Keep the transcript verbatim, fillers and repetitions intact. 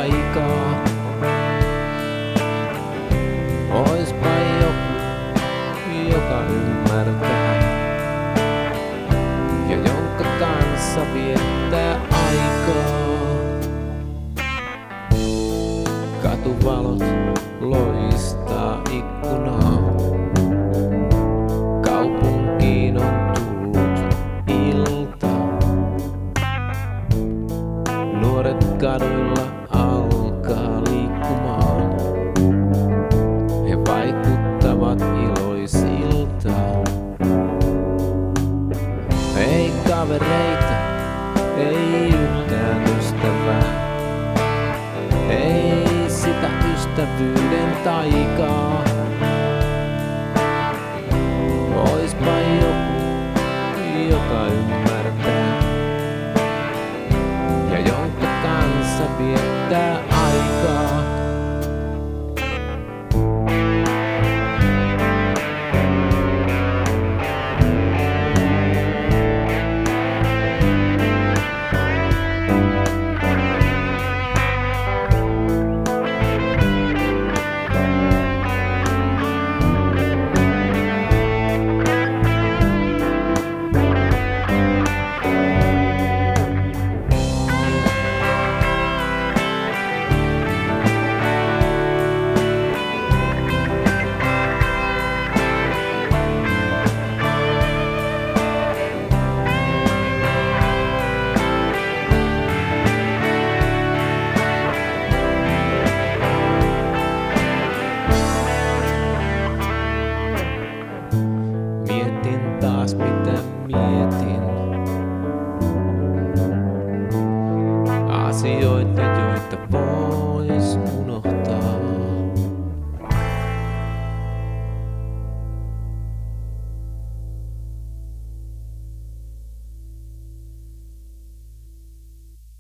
aikaa. Oispa joku, joka ymmärtää ja jonka kanssa viettää aikaa. Katuvalot loistaa ikkunaa. Kaupunkiin on tullut ilta. Nuoret kaduilla alkaa liikkumaan. He vaikuttavat iloisilta. Ei kavereita, ei yhtään ystävää. Ei sitä ystävyyden taikaa. Oispa joku, joka ymmärtää ja jonka kanssa viettää aikaa. Mietin taas mitä mietin. Asioita joita voi